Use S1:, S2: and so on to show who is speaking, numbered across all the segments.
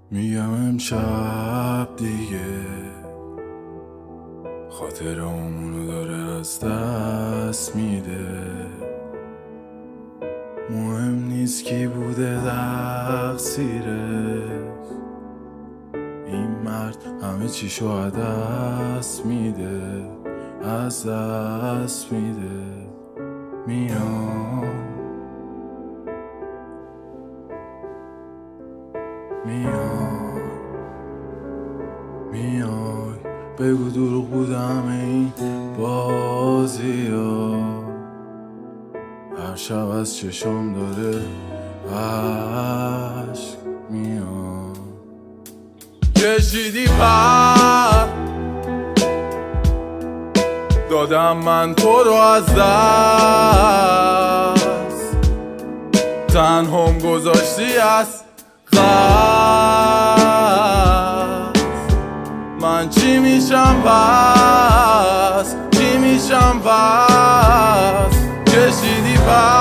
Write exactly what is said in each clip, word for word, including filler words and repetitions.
S1: میگم امشب دیگه خاطرامونو داره از دست میده. مهم نیست کی بوده تقصیرش، این مرد همه چیشو از دست میده، از دست میده. میام میای میای بگو دروغ بود همه این بازی ها. هر شب از چشم داره عشق میاد. کشیدی پر دادم من تو رو از دست، تنهام گذاشتی از من چی میشم پس، چی میشم پس. کشیدی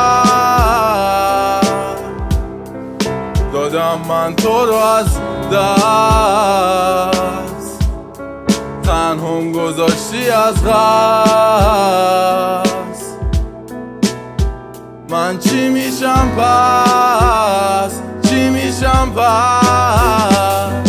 S1: پر دادم من تو رو از دست، تنهام گذاشتی از قصد. من چی میشم پس، چی میشم پس.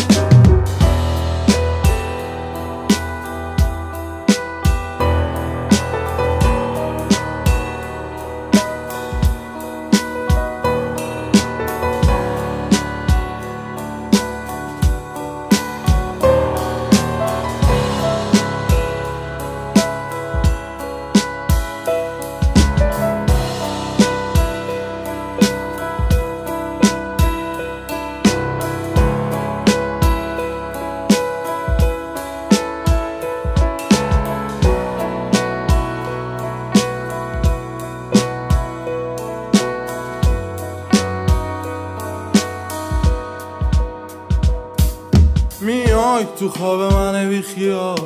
S1: میای تو خواب من بی خیال،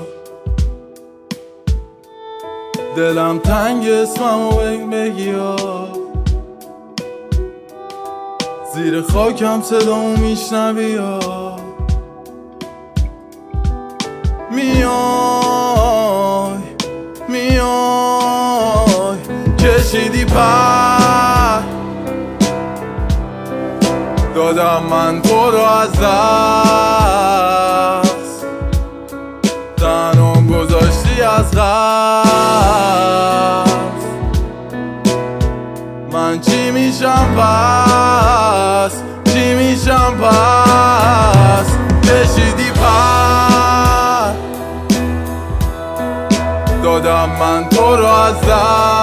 S1: دلم تنگ اسممو بگی ها. زیر خاکم صدامو میشنوی ها. میای میای کشیدی پر دادم من تو رو از دست، تنهام گذاشتی از قصد. من چی میشم پس، چی میشم پس. کشیدی پر دادم من تو رو از دست،